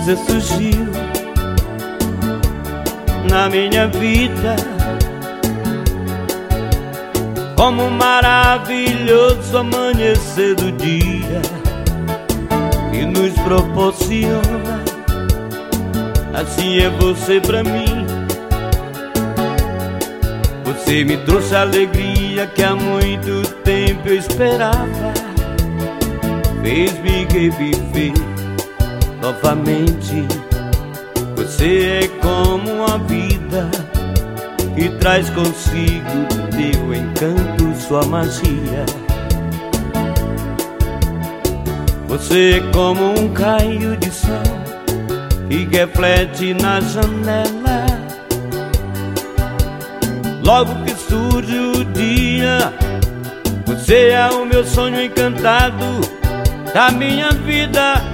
você surgiu na minha vida como um maravilhoso amanhecer do dia que nos proporciona. Assim é você pra mim. Você me trouxe a alegria que há muito tempo eu esperava. Fez-me reviver novamente. Você é como a vida que traz consigo teu encanto, sua magia. Você é como um raio de sol que reflete na janela. Logo que surge o dia, você é o meu sonho encantado da minha vida.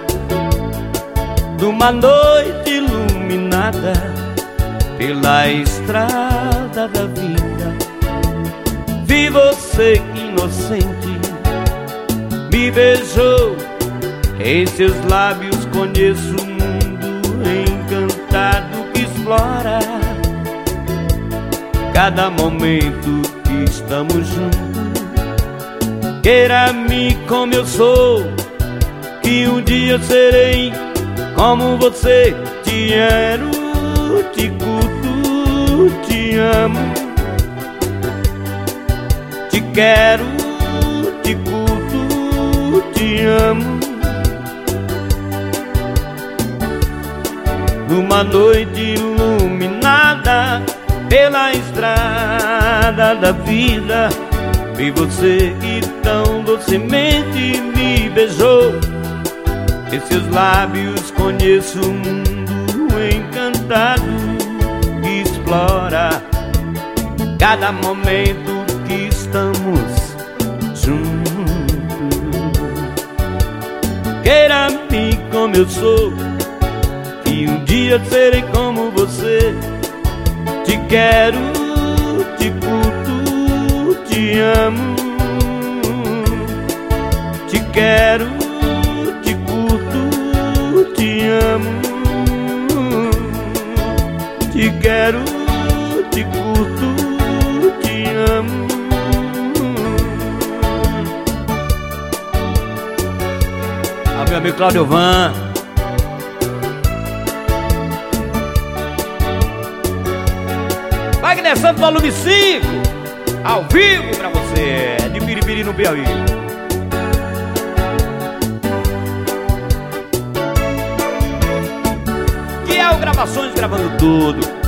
Numa noite iluminada pela estrada da vida, vi você inocente, me beijou. Em seus lábios conheço o mundo encantado que explora cada momento que estamos juntos. Queira-me como eu sou, que um dia eu serei como você. Te quero, te curto, te amo. Te quero, te curto, te amo. Numa noite iluminada pela estrada da vida, vi você que tão docemente me beijou. Em seus lábios conheço o mundo encantado que explora cada momento que estamos juntos. Queira-me como eu sou, que um dia serei como você. Te quero, te curto, te amo. Te quero, te curto, te amo. Te quero, te curto, te amo. Ah, meu amigo Cláudio Van. Wagner Santos, volume 5, ao vivo pra você, de Piripiri no Piauí. Que é o Gravações gravando tudo.